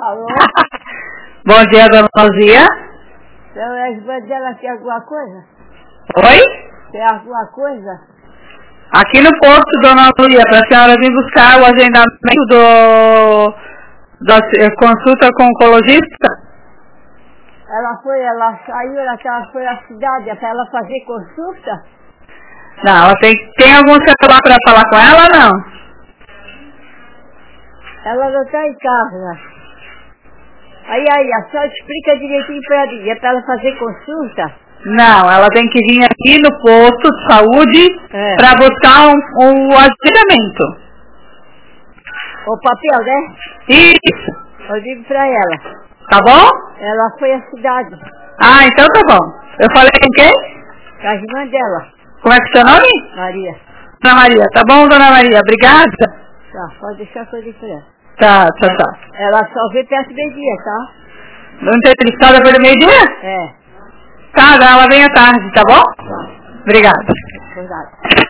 Alô? Bom dia, dona Luzia. Então, a irmã dela quer alguma coisa? Oi? Quer alguma coisa? Aqui no posto, dona Luzia, para a senhora vir buscar o agendamento da consulta com o oncologista. Ela saiu, ela foi à cidade para ela fazer consulta? Não, ela tem algum celular para falar com ela, não? Ela não está em casa. Aí, a senhora explica direitinho para ela. É para ela fazer consulta? Não, ela tem que vir aqui no posto de saúde para buscar um agendamento. O papel, né? Isso. Eu digo para ela. Tá bom? Ela foi à cidade. Ah, então tá bom. Eu falei com quem? Com a irmã dela. Como é que é seu nome? Maria. Dona Maria. Tá bom, dona Maria? Obrigada. Tá, pode deixar que eu digo para ela. Tá. Ela só vê perto do meio-dia, tá? Não entrevistada pelo meio-dia? É. Tá, ela vem à tarde, tá bom? Tá. Obrigada. Obrigada.